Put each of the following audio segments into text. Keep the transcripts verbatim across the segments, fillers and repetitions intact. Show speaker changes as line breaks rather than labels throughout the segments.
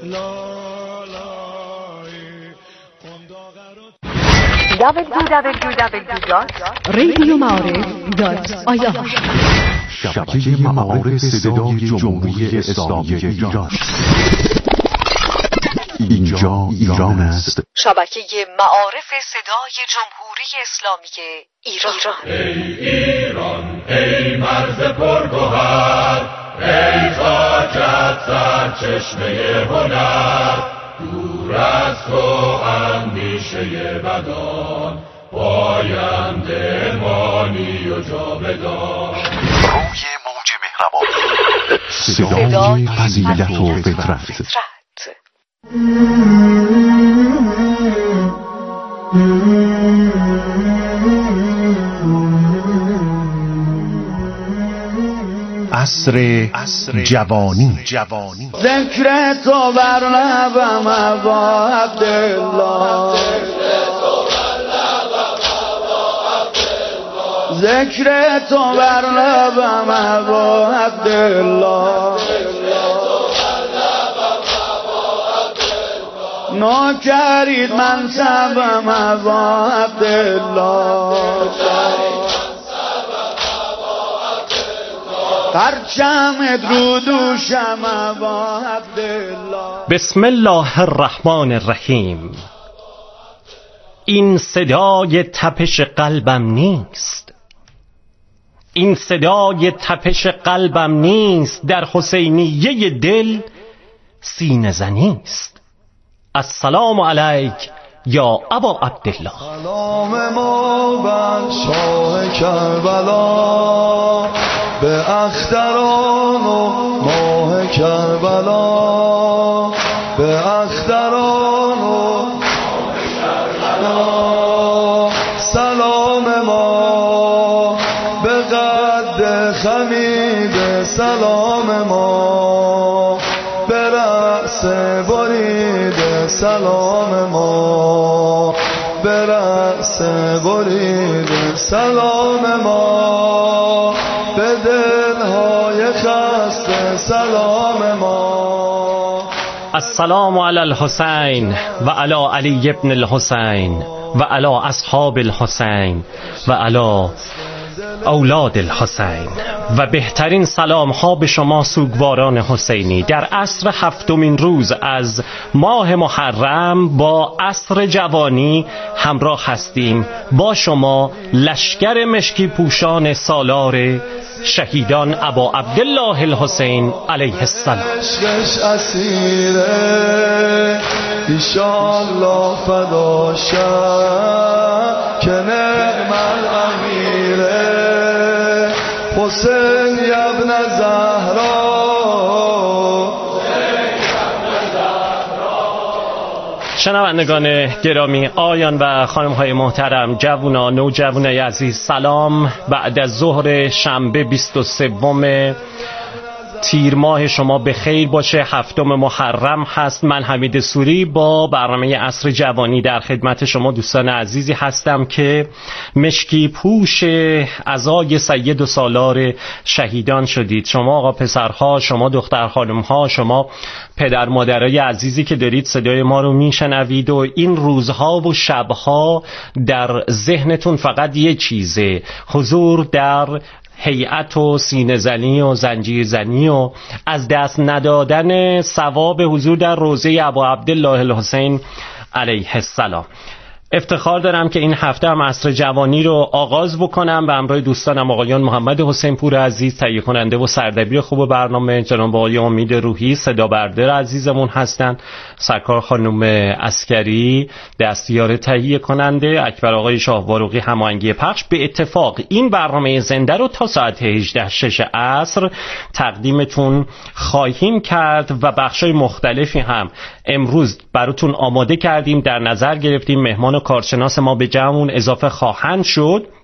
دبلیو دبلیو دبلیو دات رادیو معارف دات آی آر
شبکه معارف صدای جمهوری اسلامی ایران. اینجا ایران است.
شبکه معارف صدای جمهوری اسلامی ایران.
ای ایران، ای مرز پرگوهر، ای خاکت سرچشمه هنر، دور از تو اندیشه بدان، پاینده مانی و جاودان.
روی موج مهربان، صدای فضیلت و فطرت. عصر جوانی. جوانی
ذکر تو بر لبم ابا عبدالله، ذکر تو بر لبم ابا عبدالله، نوکرید منصبم ابا عبدالله، پرچم رو دوشم ابا عبدالله.
بسم الله الرحمن الرحیم. این صدای تپش قلبم نیست، این صدای تپش قلبم نیست، در حسینیه دل سینه زنی است. السلام علیک یا ابا عبدالله.
سلام ما بر شاه کربلا، به اختران و ماه کربلا، به اختران و ماه کربلا. سلام ما به قد خمید، سلام ما به رأس برید، سلام ما به رأس برید، سلام ما به دلهای خسته، سلام ما.
السلام علی الحسین و علی علی ابن الحسین و علی اصحاب الحسین و علی اولاد الحسین. و بهترین سلام ها به شما سوگواران حسینی در عصر هفتمین روز از ماه محرم با عصر جوانی همراه هستیم با شما، لشکر مشکی پوشان سالار شهیدان ابا عبدالله الحسین علیه السلام.
عشقش اسیره ایشالله فدا شد، که نعم الامیره حسین ابن زهرا.
شنوندگان گرامی، آیان و خانم های محترم، جوانان و نوجوانای عزیز، سلام. بعد از ظهر شنبه بیست و سوم تیر ماه شما به خیر باشه. هفتم محرم هست. من حمید سوری با برنامه عصر جوانی در خدمت شما دوستان عزیزی هستم که مشکی پوش عزای سید و سالار شهیدان شدید. شما آقا پسرها، شما دختر خانمها، شما پدر مادرای عزیزی که دارید صدای ما رو میشنوید و این روزها و شبها در ذهنتون فقط یه چیزه: حضور در هیئت و سینه زنی و زنجیر زنی و از دست ندادن ثواب حضور در روضه ابا عبدالله الحسین علیه السلام. افتخار دارم که این هفته هم عصر جوانی رو آغاز بکنم به همراه دوستانم آقایان محمد حسین پور عزیز، تهیه کننده و سردبیر خوب برنامه، جناب آقای امید روحی صدا بردار عزیزمون هستن، سرکار خانم عسکری دستیار تهیه کننده، اکبر آقای شاهواروقی هماهنگی پخش. به اتفاق این برنامه زنده رو تا ساعت هجده شش عصر تقدیمتون خواهیم کرد و بخشای مختلفی هم امروز براتون آماده کردیم، در نظر گرفتیم. مهمان و کارشناس ما به جمعمون اضافه خواهند شد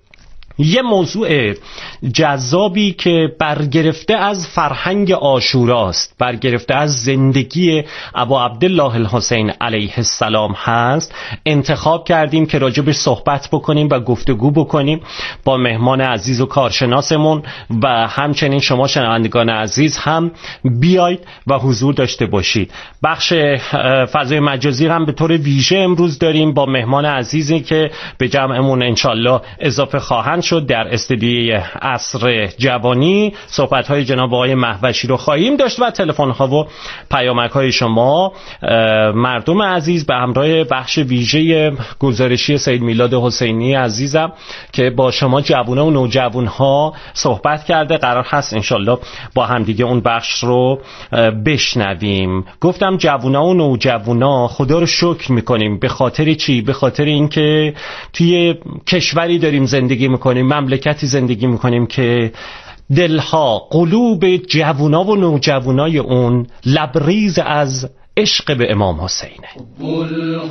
یه موضوع جذابی که برگرفته از فرهنگ عاشوراست، برگرفته از زندگی ابا عبدالله الحسین علیه السلام هست، انتخاب کردیم که راجبش صحبت بکنیم و گفتگو بکنیم با مهمان عزیز و کارشناسمون و همچنین شما شنوندگان عزیز هم بیاید و حضور داشته باشید. بخش فضای مجازی هم به طور ویژه امروز داریم با مهمان عزیزی که به جمعمون انشالله اضافه خواهند شد. در استودیوی عصر جوانی صحبت‌های جناب آقای مهوشی رو خواهیم داشت و تلفن‌ها و پیامک‌های شما مردم عزیز به همراه بخش ویژه گزارشی سید میلاد حسینی عزیزم که با شما جوونا و نوجوان‌ها صحبت کرده. قرار هست انشالله با هم دیگه اون بخش رو بشنویم. گفتم جوونا و نوجوانا خدا رو شکر می‌کنیم. به خاطر چی؟ به خاطر اینکه توی کشوری داریم زندگی می‌کنیم، مملکتی زندگی می‌کنیم که دلها، قلوب جوونا و نوجوانای اون لبریز از عشق به امام حسینه.
بول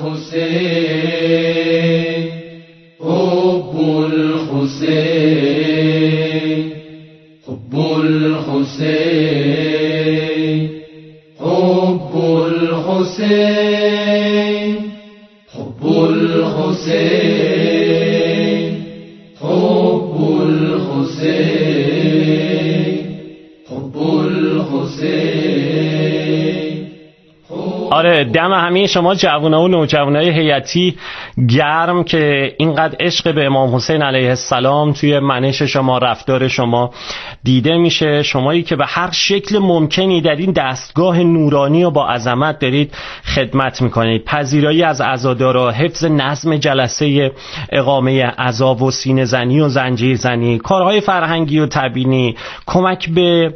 حسین او بول حسین بول حسین او بول حسین بول حسین حب الحسین حب الحسین.
آره، دم همه شما جوونا و نوجوانای هیئتی گرم که اینقدر عشق به امام حسین علیه السلام توی منش شما، رفتار شما دیده میشه. شمایی که به هر شکل ممکنی در این دستگاه نورانی و با عظمت دارید خدمت میکنید، پذیرایی از عزادارا، حفظ نظم جلسه اقامه عزا و سینه زنی و زنجیر زنی، کارهای فرهنگی و تبیینی، کمک به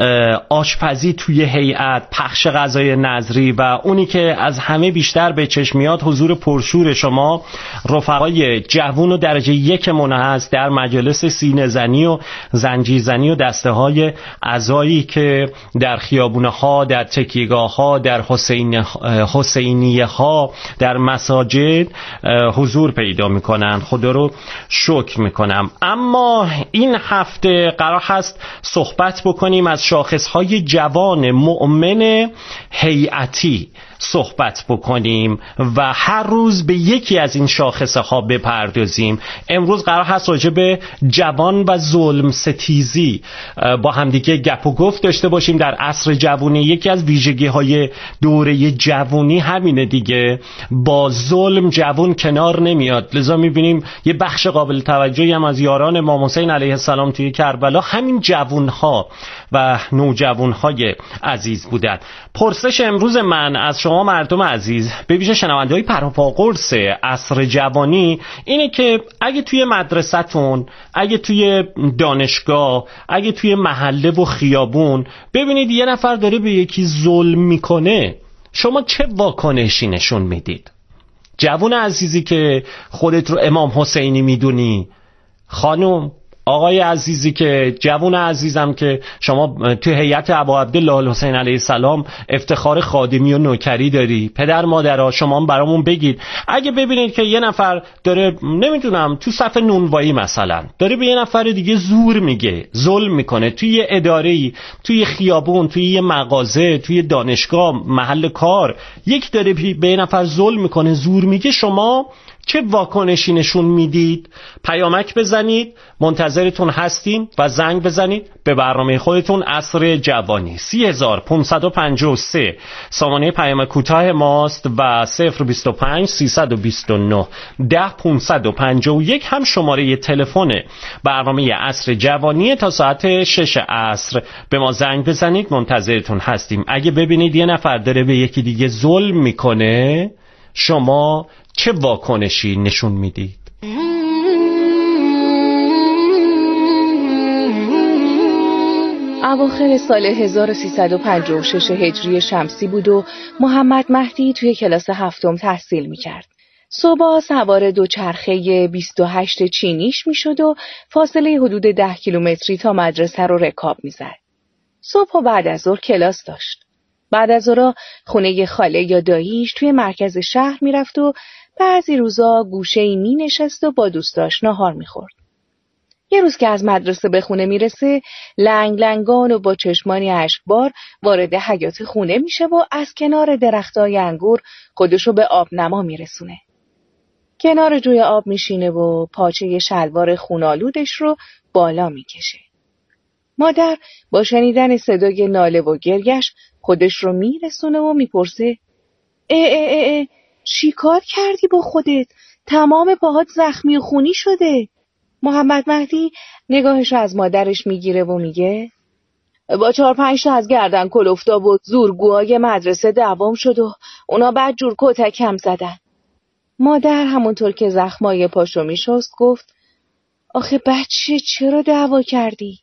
آشپزی توی هیئت، پخش غذای نظری و اونی که از همه بیشتر به چشم میاد حضور پرشور شما رفقای جوون و درجه یک منه هست در مجالس سینه زنی و زنجیر زنی و دسته های عزایی که در خیابونه ها، در تکیهگاه ها، در حسین حسینیه ها، در مساجد حضور پیدا میکنن. خدا رو شکر میکنم. اما این هفته قرار هست صحبت بکنیم از شاخص های جوان مؤمن هیئتی صحبت بکنیم و هر روز به یکی از این شاخصه ها بپردازیم. امروز قرار هست راجع به جوان و ظلم ستیزی با همدیگه گپ و گفت داشته باشیم در عصر جوانی. یکی از ویژگی های دوره جوانی همینه دیگه، با ظلم جوان کنار نمیاد. لذا میبینیم یه بخش قابل توجهی هم از یاران امام حسین علیه السلام توی کربلا همین جوان ها و نوجوان های عزیز بودن. پرسش امروز من از شما مردم عزیز، به ویژه شنونده‌های پروپا قرص عصر جوانی، اینه که اگه توی مدرسه‌تون، اگه توی دانشگاه، اگه توی محله و خیابون ببینید یه نفر داره به یکی ظلم میکنه، شما چه واکنشی نشون میدید؟ جوان عزیزی که خودت رو امام حسینی میدونی، خانم آقای عزیزی که جوان عزیزم که شما توی هیئت ابا عبدالله الحسین علیه السلام افتخار خادمی و نوکری داری، پدر مادرها شما هم برامون بگید اگه ببینید که یه نفر داره نمیدونم تو صف نونوایی مثلا داره به یه نفر دیگه زور میگه، ظلم میکنه توی اداره‌ای، توی خیابون، توی یه مغازه، توی دانشگاه، محل کار، یک داره به یه نفر ظلم میکنه، زور میگه، شما چه واکنشی نشون میدید؟ پیامک بزنید، منتظرتون هستیم و زنگ بزنید به برنامه خودتون عصر جوانی. سی هزار پانصد و پنجاه و سه سامانه پیام کوتاه ماست و صفر بیست و پنج سیصد و بیست و نه ده پانصد و پنجاه و یک هم شماره تلفن برنامه عصر جوانی. تا ساعت شش عصر به ما زنگ بزنید، منتظرتون هستیم. اگه ببینید یه نفر داره به یکی دیگه ظلم میکنه، شما چه واکنشی نشون میدید؟
اواخر سال هزار و سیصد و پنجاه و شش هجری شمسی بود و محمد مهدی توی کلاس هفتم تحصیل میکرد. صبح سوار دوچرخه بیست و هشت چینیش میشد و فاصله حدود ده کیلومتری تا مدرسه رو رکاب میزد. صبح و بعد از ظهر کلاس داشت. بعد از ظهر خونه خاله یا داییش توی مرکز شهر میرفت و بعضی روزا گوشه‌ای می نشست و با دوستاش ناهار می خورد. یه روز که از مدرسه به خونه میرسه، لنگ لنگان و با چشمانی اشکبار وارد حیاط خونه میشه و از کنار درختای انگور خودشو به آب نما میرسونه. کنار جوی آب میشینه و پاچه شلوار خونالودش رو بالا میکشه. مادر با شنیدن صدای ناله و گریش خودش رو میرسونه و میپرسه اه اه اه اه چی کار کردی با خودت؟ تمام پاهات زخمی و خونی شده. محمد مهدی نگاهش رو از مادرش میگیره و میگه با چهار پنج تا از گردن کلفتا و زورگوهای مدرسه دعوام شد و اونا بعد جور کتکم زدن. مادر همونطور که زخمای پاشو میشست گفت آخه بچه چرا دعوا کردی؟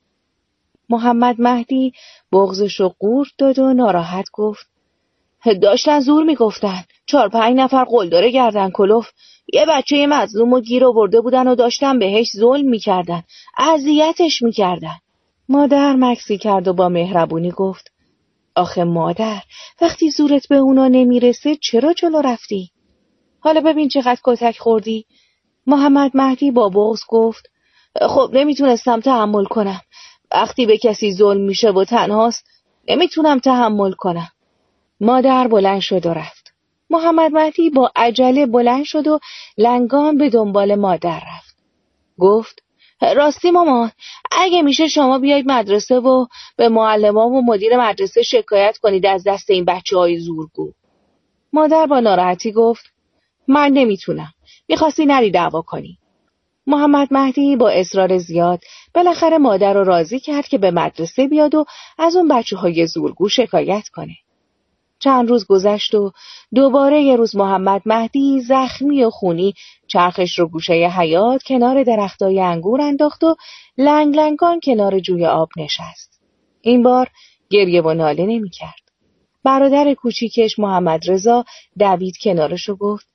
محمد مهدی بغضشو قورت داد و ناراحت گفت داشتن زور میگفتن. چهار پنج نفر قلدر گردن کلوف یه بچه مظلوم و گیر آورده بودن و داشتن بهش ظلم میکردن، اذیتش میکردن. مادر مکسی کرد و با مهربونی گفت آخه مادر وقتی زورت به اونا نمیرسه چرا جلو رفتی؟ حالا ببین چقدر کتک خوردی. محمد مهدی با بغض گفت خب نمیتونستم تحمل کنم. وقتی به کسی ظلم میشه و تنهاست نمیتونم تحمل کنم. مادر بلند شد و رفت. محمد مهدی با عجله بلند شد و لنگان به دنبال مادر رفت. گفت راستی مامان اگه میشه شما بیاید مدرسه و به معلمان و مدیر مدرسه شکایت کنید از دست این بچه های زورگو. مادر با ناراحتی گفت من نمیتونم. میخواستی نری دعوا کنی. محمد مهدی با اصرار زیاد بالاخره مادر رو راضی کرد که به مدرسه بیاد و از اون بچه های زورگو شکایت کنه. چند روز گذشت و دوباره یه روز محمد مهدی زخمی و خونی چرخش رو گوشه حیاط کنار درختای انگور انداخت و لنگ لنگان کنار جوی آب نشست. این بار گریه و ناله نمی کرد. برادر کوچیکش محمد رضا دوید کنارش و گفت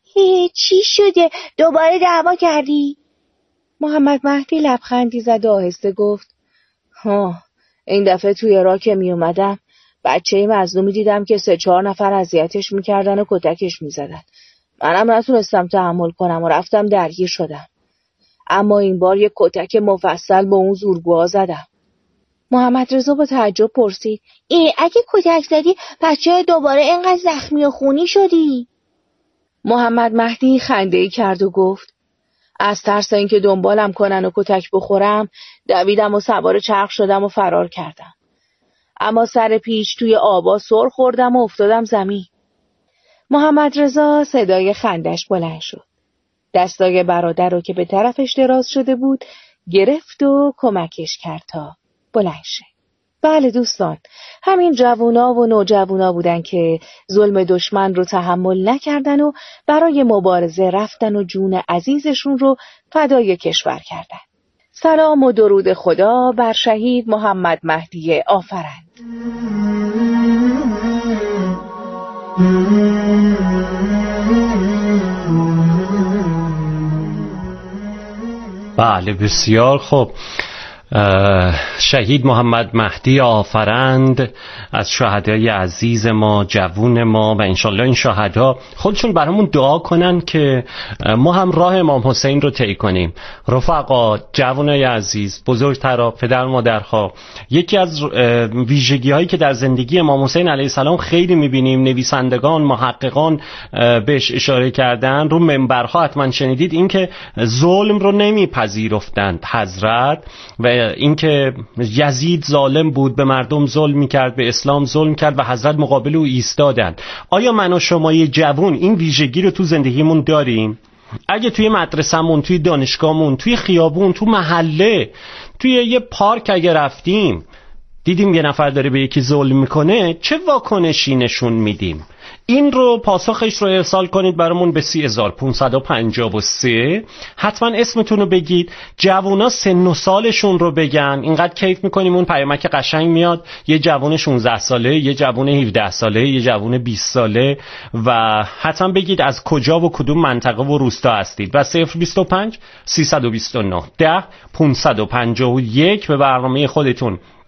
چی شده؟ دوباره دعوا کردی؟ محمد مهدی لبخندی زد و آهسته گفت ها این دفعه توی راه که می اومدم بچه مظلومی دیدم که سه چهار نفر اذیتش میکردن و کتکش میزدن. منم نتونستم تحمل کنم و رفتم درگیر شدم. اما این بار یک کتک مفصل با اون زورگوها زدم. محمد رضا با تعجب پرسید ای اگه کتک زدی بچه دوباره اینقدر زخمی و خونی شدی؟ محمد مهدی خنده‌ای کرد و گفت از ترس اینکه دنبالم کنن و کتک بخورم دویدم و سوار چرخ شدم و فرار کردم. اما سر پیش توی آبا سر خوردم و افتادم زمین. محمد رضا صدای خندش بلند شد. دستای برادر رو که به طرفش دراز شده بود گرفت و کمکش کرد تا بلند شه. بله دوستان، همین جوونا و نوجوونا بودن که ظلم دشمن رو تحمل نکردن و برای مبارزه رفتن و جون عزیزشون رو فدای کشور کردن. سلام و درود خدا بر شهید محمد مهدی آفرند.
بله بسیار خوب. شهید محمد مهدی آفرند از شهدای عزیز ما، جوون ما، و انشالله این شهدا خودشون برامون دعا کنن که ما هم راه امام حسین رو طی کنیم. رفقا، جوانای عزیز، بزرگترا، پدر مادرها، یکی از ویژگی هایی که در زندگی امام حسین علیه السلام خیلی میبینیم، نویسندگان، محققان بهش اشاره کردن، رو منبرها حتما شنیدید، این که ظلم رو نمیپذیرفتند حضرت، و اینکه یزید ظالم بود، به مردم ظلم میکرد، به اسلام ظلم کرد و حضرت مقابل او ایستادند. آیا من و شما یه جوون این ویژگی رو تو زندگیمون داریم؟ اگه توی مدرسه‌مون، توی دانشگاهمون، توی خیابون، تو محله، توی یه پارک اگه رفتیم دیدیم یه نفر داره به یکی ظلم میکنه، چه واکنشی نشون میدیم؟ این رو پاسخش رو ارسال کنید برامون به سی هزار و پانصد و پنجاه و سه. حتما اسمتون رو بگید، جوونا سن و سالشون رو بگن. اینقدر کیف میکنیم اون پیامک قشنگ میاد، یه جوون شانزده ساله، یه جوون هفده ساله، یه جوون بیست ساله، و حتما بگید از کجا و کدوم منطقه و روستا هستید. و صفر بیست و پنج سیصد و بیست و نه ده پانصد و پنجاه و یک به برنامه خودتون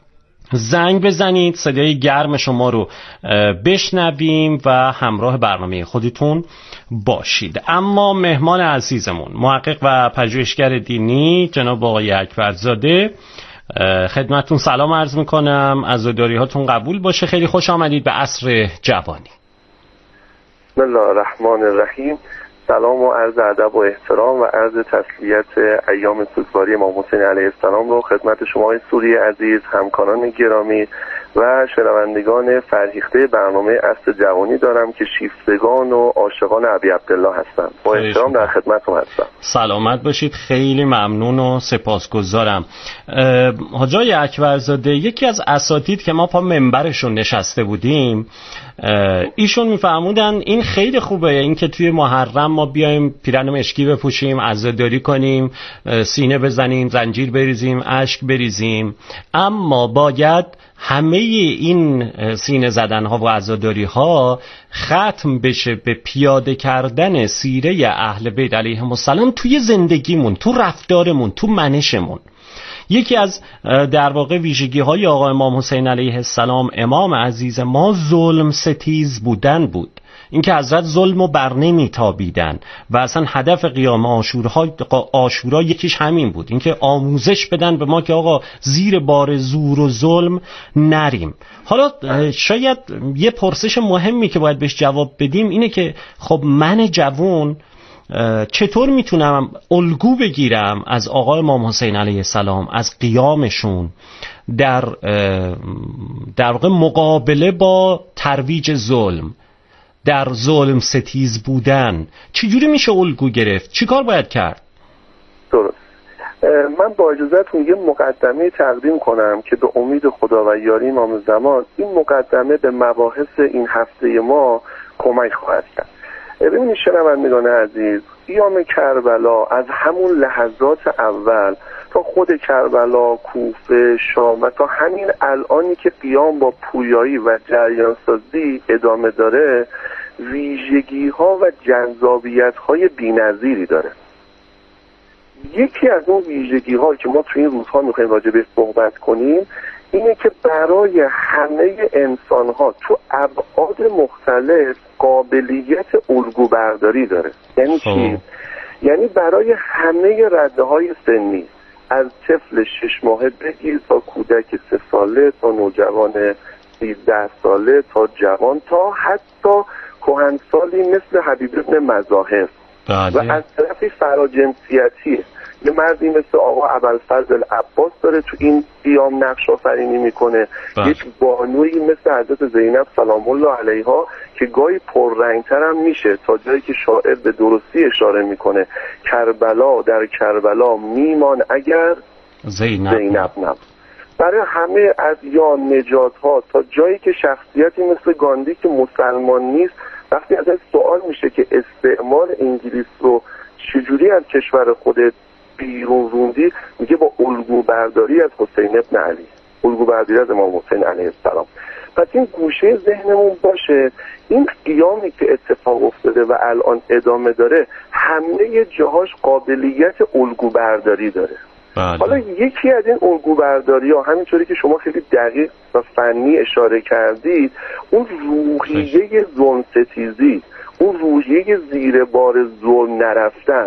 زنگ بزنید، صدای گرم شما رو بشنویم و همراه برنامه خودتون باشید. اما مهمان عزیزمون محقق و پژوهشگر دینی جناب آقای اکبرزاده، خدمتتون سلام عرض میکنم، عزاداری هاتون قبول باشه. خیلی خوش آمدید به عصر جوانی.
بسم الله الرحمن الرحیم. سلام و عرض ادب و احترام و عرض تسلیت ایام سوگواری امام حسین علیه السلام رو خدمت شما های سوری عزیز، همکاران گرامی و شنوندگان فرهیخته برنامه عصر جوانی دارم که شیفتگان و عاشقان ابی عبدالله هستم. با احترام در خدمتتون هستم.
سلامت باشید. خیلی ممنون و سپاسگزارم. حاج آقای اکبرزاده، یکی از اساتید که ما پا منبرشون نشسته بودیم، ایشون میفرمودن این خیلی خوبه، این که توی محرم ما بیایم پیرهن مشکی بپوشیم، عزاداری کنیم، سینه بزنیم، زنجیر بریزیم، اشک بریزیم، اما باید همه این سینه زدن ها و عزاداری ها ختم بشه به پیاده کردن سیره اهل بیت علیهم السلام توی زندگیمون، تو رفتارمون، تو منشمون. یکی از در واقع ویژگی های آقا امام حسین علیه السلام، امام عزیز ما، ظلم ستیز بودن بود. اینکه حضرت ظلمو بر نمیتابیدن و اصلا هدف قیام عاشورا عاشورا یکیش همین بود، اینکه آموزش بدن به ما که آقا زیر بار زور و ظلم نریم. حالا شاید یه پرسش مهمی که باید بهش جواب بدیم اینه که خب من جوون چطور میتونم الگو بگیرم از آقا امام حسین علیه السلام، از قیامشون در در واقع مقابله با ترویج ظلم، در ظلم ستیز بودن؟ چجوری میشه الگو گرفت؟ چی کار باید کرد؟
درست. من با اجازهتون یه مقدمه تقدیم کنم که به امید خدا و یاری امام زمان این مقدمه به مباحث این هفته ما کمک خواهد کرد. ببینید شنوندگان عزیز، قیام کربلا از همون لحظات اول تا خود کربلا، کوفه، شام و تا همین الانی که قیام با پویایی و جریان سازی ادامه داره، ویژگی ها و جذابیت های بی‌نظیری داره. یکی از اون ویژگی ها که ما تو این روزها میخوایم راجع بهش صحبت کنیم اینه که برای همه انسان ها تو ابعاد مختلف قابلیت الگو برداری داره. یعنی چی؟ یعنی برای همه رده های سنی، از طفل شش ماهه بگیر تا کودک سه ساله، تا نوجوان سیزده ساله، تا جوان، تا حتی کهنسالی مثل حبیب ابن مظاهر. و از طرفی فراجنسیتیه، یه مردی مثل آقا ابوالفضل عباس داره تو این قیام نقش آفرینی میکنه، یک بانویی مثل حضرت زینب سلام الله علیها که گاهی پررنگتر هم میشه، تا جایی که شاعر به درستی اشاره میکنه کربلا در کربلا میمان اگر زینب, زینب نبود. برای همه ادیان، نژادها، تا جایی که شخصیتی مثل گاندی که مسلمان نیست، وقتی ازش سوال میشه که استعمار انگلیس رو چجوری از کشور خودت بیرون روندی، میگه با الگو برداری از حسین ابن علی، الگو برداری از امام حسین علیه السلام. پس این گوشه ذهنمون باشه، این قیامی که اتفاق افتاده و الان ادامه داره همه جاهاش قابلیت الگو برداری داره. بله. حالا یکی از این الگو برداری ها، همینطوری که شما خیلی دقیق و فنی اشاره کردید، اون روحیه ظلم ستیزی، اون روحیه زیر بار ظلم نرفتن،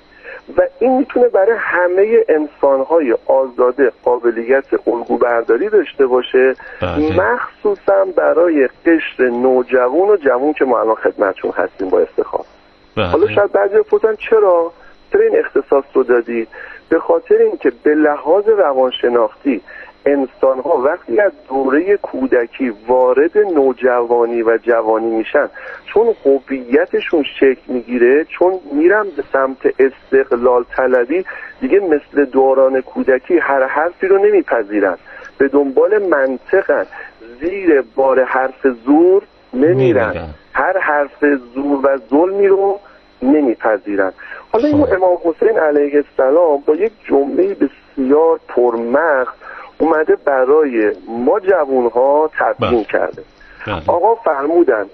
و این میتونه برای همه انسان‌های آزاده قابلیت الگو برداری داشته باشه. بله. مخصوصا برای قشر نوجوان و جوان که ما الان خدمتشون هستیم با افتخار. بله. حالا شاید بعضی بپرسن چرا چرا این اختصاص رو دادید؟ به خاطر اینکه به لحاظ روانشناختی انسان ها وقتی از دوره کودکی وارد نوجوانی و جوانی میشن، چون هویتشون شکل میگیره، چون میرن به سمت استقلال طلبی، دیگه مثل دوران کودکی هر حرفی رو نمیپذیرن، به دنبال منطقن، زیر بار حرف زور نمیرن، هر حرف زور و ظلمی رو نمیپذیرن. حالا این امام حسین علیه السلام با یک جمله بسیار پرمغز اومده برای ما جوانها تبیین کرده. آقا فرمودن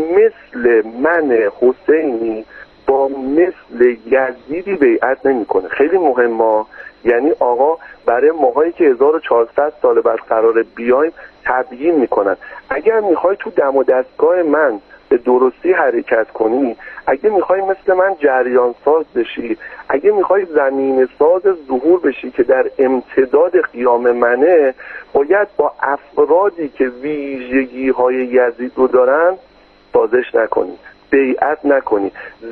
مثل من حسینی با مثل یزیدی بیعت نمی کنه. خیلی مهمه، یعنی آقا برای ماهایی که هزار و چهارصد سال بعد قراره بیایم تبیین میکنن. اگر میخوای تو دم و دستگاه من به درستی حرکت کنی، اگه میخوای مثل من جریان ساز بشی، اگه میخوای زمین ساز ظهور بشی که در امتداد قیام منه، باید با افرادی که ویژگی های یزید رو دارن سازش نکنی، بیعت نکنی،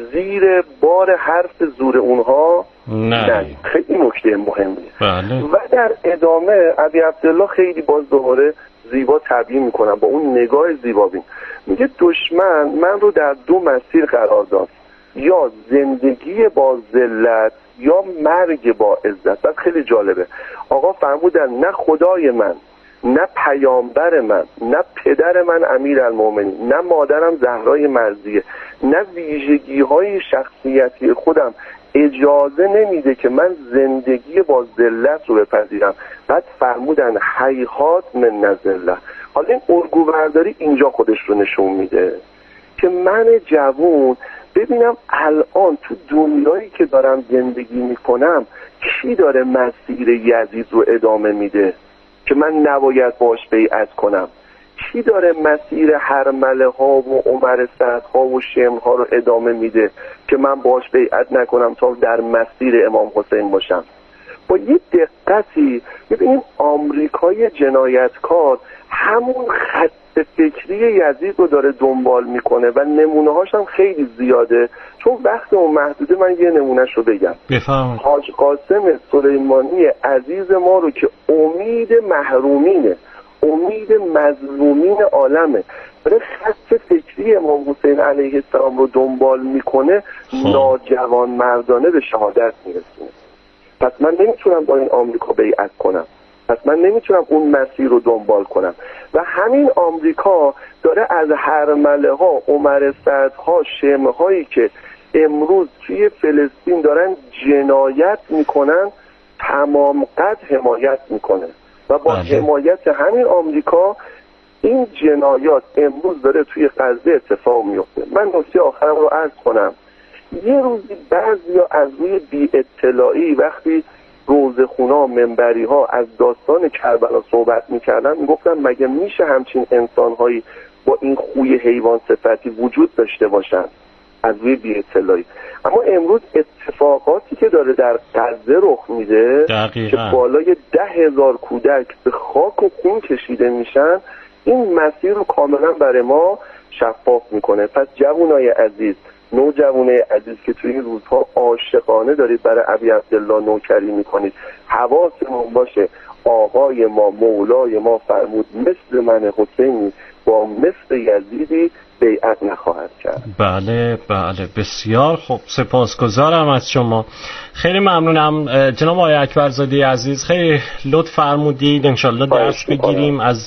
زیر بار حرف زور اونها
نه,
نه. خیلی نکته مهمیه.
بله.
و در ادامه ابی عبدالله خیلی باز دوباره زیبا تبیین میکنم با اون نگاه زیبابین، میگه دشمن من رو در دو مسیر قرار داد، یا زندگی با ذلت یا مرگ با عزت. بس خیلی جالبه، آقا فرمودن نه خدای من، نه پیامبر من، نه پدر من امیرالمومنین، نه مادرم زهرای مرضیه، نه ویژگی های شخصیتی خودم اجازه نمیده که من زندگی با ذلت رو بپذیرم. بعد فرمودن هیهات من نذله. حالا این الگوبرداری اینجا خودش رو نشون میده که من جوون ببینم الان تو دنیایی که دارم زندگی میکنم کی داره مسیر یزید رو ادامه میده که من نباید باش بیعت کنم، کی داره مسیر هرمله ها و عمر سعد ها و شمر ها رو ادامه میده که من باش بیعت نکنم تا در مسیر امام حسین باشم. با یه دقتی ببینیم آمریکای جنایتکار همون خط فکری یزید رو داره دنبال میکنه و نمونه هاش هم خیلی زیاده. چون وقت اون محدوده من یه نمونهش رو بگم.
بفرمایید.
حاج قاسم سلیمانی عزیز ما رو که امید محرومینه، امید مظلومین عالمه، برای خط فکری امام حسین علیه السلام رو دنبال میکنه، ناجوان مردانه به شهادت میرسونه. پس من نمیتونم با این آمریکا بیعت کنم، پس من نمیتونم اون مسیر رو دنبال کنم. و همین آمریکا داره از هرمله ها، عمر سعد ها، شمع هایی که امروز توی فلسطین دارن جنایت میکنن تمام قد حمایت میکنه و با
بله.
حمایت همین آمریکا این جنایات امروز داره توی غزه اتفاق میفته. من نکته آخرم رو عرض کنم. یه روزی بعضیا از روی بی اطلاعی وقتی روزخونا منبری ها از داستان کربلا صحبت میکردن میگفتن مگه میشه همچین انسانهایی با این خوی حیوان صفتی وجود داشته باشن، از روی بی اطلاعی. اما امروز اتفاقاتی که داره در غزه رخ میده که بالای ده هزار کودک به خاک و خون کشیده میشن، این مسیر رو کاملا برای ما شفاف میکنه. پس جوانای عزیز، نوجوانای عزیز که توی این روزها عاشقانه دارید برای ابی عبدالله نوکری میکنید، حواسمون باشه آقای ما، مولای ما فرمود مثل من حسینی با مثل یزیدی بیعت نخواهد کرد.
بله بله، بسیار خوب، سپاسگزارم از شما، خیلی ممنونم جناب آقای اکبرزاده عزیز، خیلی لطف فرمودید. انشالله درس بگیریم از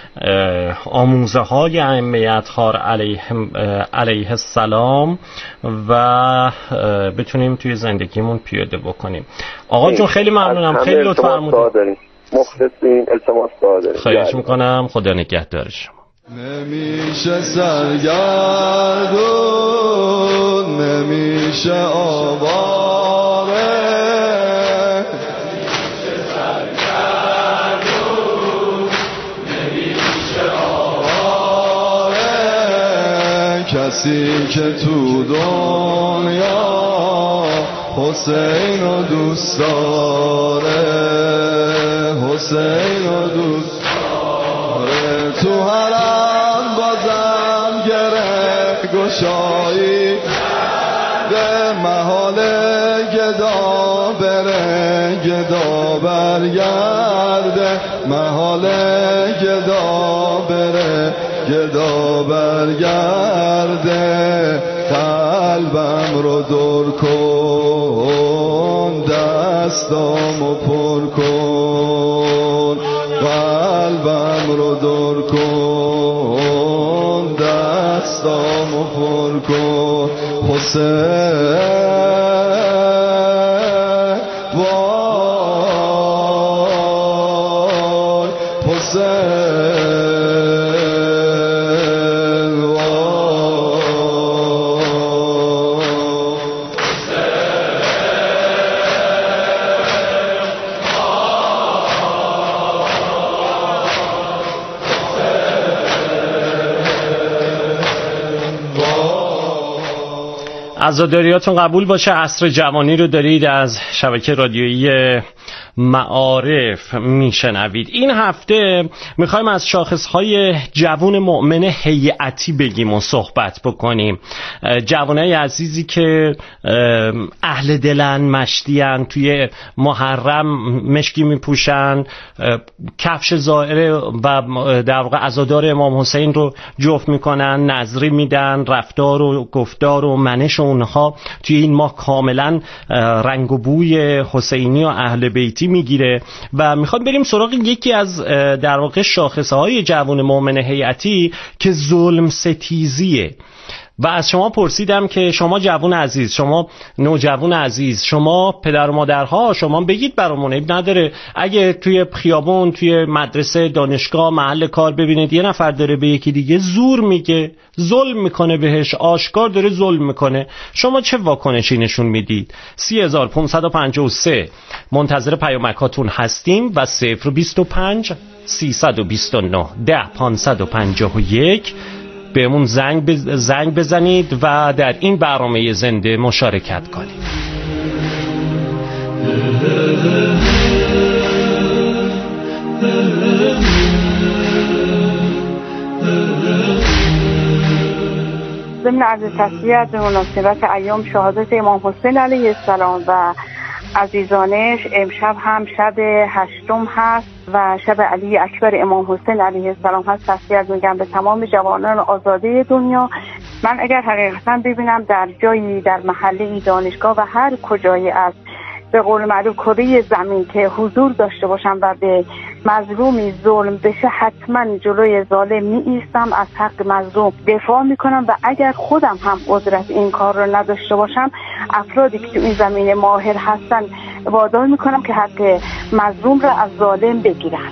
آموزه های ائمه اطهار علیه علیه السلام و بتونیم توی زندگیمون پیاده بکنیم. آقا جون خیلی ممنونم، خیلی لطف فرمودید.
مخلصین، التماس دعا داریم.
خواهش میکنم، خدا نگهدار شما.
نمیشه سرگردون، نمیشه آواره، نمیشه سرگردون، نمیشه آواره، کسی که تو دنیا حسین رو دوست داره، حسین رو دوست داره، تو حرم بازم گره گشایی ده محال گدا بره گدا برگرده، محال گدا بره گدا برگرده، قلبم رو دور کن دستامو پر کن، قلبم رو دور کن دستامو پر کن، حسین وای حسین وای
عزاداریاتون قبول باشه. عصر جوانی رو دارید از شبکه رادیویی معارف میشنوید. این هفته میخوایم از شاخصهای جوان مؤمن هیئتی بگیم و صحبت بکنیم. جوانای عزیزی که اهل دلن، مشتیان، توی محرم مشکی میپوشن، کفش زائر و در واقع عزادار امام حسین رو جفت میکنن، نظری میدن، رفتار و گفتار و منش اونها توی این ماه کاملا رنگ و بوی حسینی و اهل بیتی میگیره. و میخوام بریم سراغ یکی از در واقع شاخصهای جوان مؤمن هیئتی که ظلم ستیزیه. و از شما پرسیدم که شما جوان عزیز، شما نوجوان عزیز، شما پدر و مادرها، شما بگید برامون، عیب نداره اگه توی خیابون، توی مدرسه، دانشگاه، محل کار ببینید یه نفر داره به یکی دیگه زور میگه، ظلم میکنه بهش، آشکار داره ظلم میکنه، شما چه واکنشی نشون میدید؟ سی هزار پانصد و پنجاه و سه منتظر پیامکاتون هستیم و صفر بیست و پنج سیصد و بیست و نه ده پانصد و پنجاه و یک بهمون زنگ بز... زنگ بزنید و در این برنامه زنده مشارکت کنید.
ضمن عرض تسلیت به مناسبت ایام شهادت امام حسین علیه السلام و عزیزانش، امشب هم شب هشتم هست و شب علی اکبر امام حسین علیه السلام هست. تسلیت میگم به تمام جوانان آزاده دنیا. من اگر حقیقتا ببینم در جایی، در محله دانشگاه و هر کجایی از به قول معروف کره زمین که حضور داشته باشم و به مظلومی ظلم بشه، حتما جلوی ظالم می ایستم، از حق مظلوم دفاع میکنم و اگر خودم هم قدرت این کار رو نداشته باشم، افرادی که تو این زمینه ماهر هستن وادار میکنم که حق مظلوم را از ظالم بگیرن.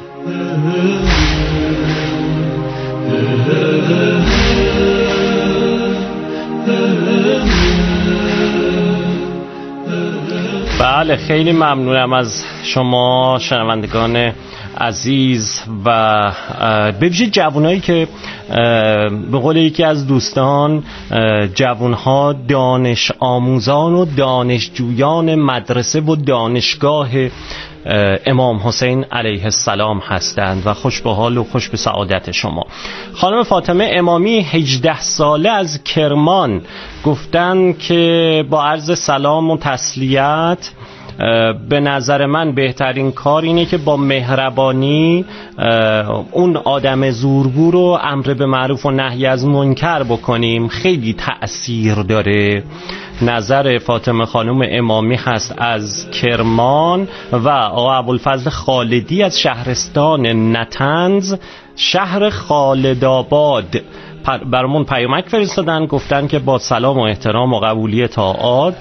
بله، خیلی ممنونم از شما شنوندگان عزیز و به ویژه جوانایی که به قول یکی از دوستان، جوانها دانش آموزان و دانشجویان مدرسه و دانشگاه امام حسین علیه السلام هستند و خوش به حال و خوش به سعادت شما. خانم فاطمه امامی هجده ساله از کرمان گفتن که با عرض سلام و تسلیت، به نظر من بهترین کار اینه که با مهربانی اون آدم زورگو رو امر به معروف و نهی از منکر بکنیم، خیلی تأثیر داره. نظر فاطمه خانم امامی هست از کرمان و آقا ابوالفضل خالدی از شهرستان نتنز شهر خالدآباد برامون پیامک فرستادن، گفتن که با سلام و احترام و قبولی طاعات،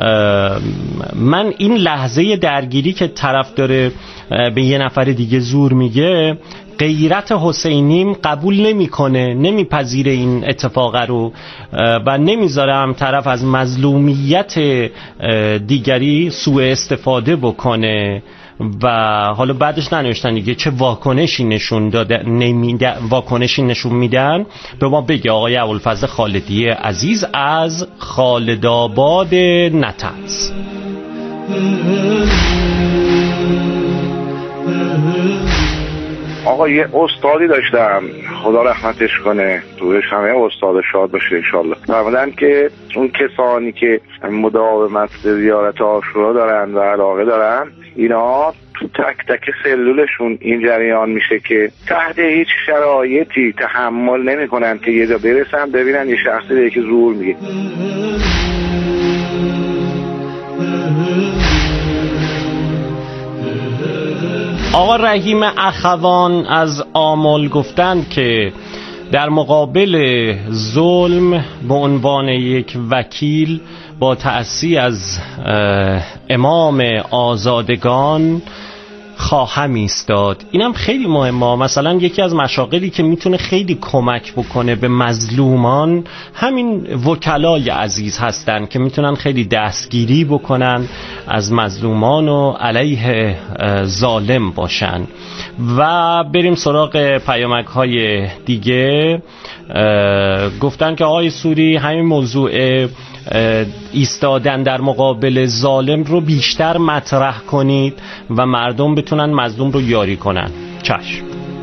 من این لحظه درگیری که طرف داره به یه نفر دیگه زور میگه، غیرت حسینیم قبول نمیکنه، نمیپذیره این اتفاق رو و نمیذاره هم طرف از مظلومیت دیگری سوء استفاده بکنه. و حالا بعدش ننوشتن دیگه چه واکنشی نشون داده نمیده، واکنشی نشون میدن. به ما بگه آقای ابوالفضل خالدی عزیز از خالدآباد نتنز.
آقا یه استادی داشتم، خدا رحمتش کنه، روش همه استاد شاد باشه انشالله. فرمودن که اون کسانی که مداومت به زیارت عاشورا دارن و علاقه دارن، اینا تو تک تک سلولشون این جریان میشه که تحت هیچ شرایطی تحمل نمی کنن که یه جا برسن ببینن یه شخصی دیگه که زور میگه.
آقا رحیم اخوان از آمل گفتند که در مقابل ظلم به عنوان یک وکیل با تأسی از امام آزادگان خواهم ایستاد. اینم خیلی مهمه. مثلا یکی از مشاغلی که میتونه خیلی کمک بکنه به مظلومان همین وکلای عزیز هستن که میتونن خیلی دستگیری بکنن از مظلومان و علیه ظالم باشن. و بریم سراغ پیامک های دیگه. گفتن که آقای سوری همین موضوع ایستادن در مقابل ظالم رو بیشتر مطرح کنید و مردم بتونن مظلوم رو یاری کنن. چشم.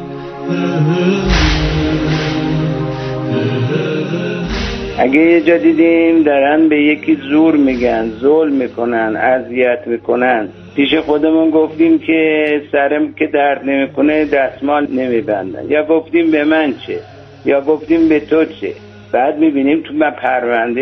اگه یه جا دیدیم دارن به یکی زور میگن، ظلم میکنن، اذیت میکنن، پیش خودمون گفتیم که سرم که درد نمیکنه دستمال نمیبندن، یا گفتیم به من چه، یا گفتیم به تو چه. بعد میبینیم تو من پرونده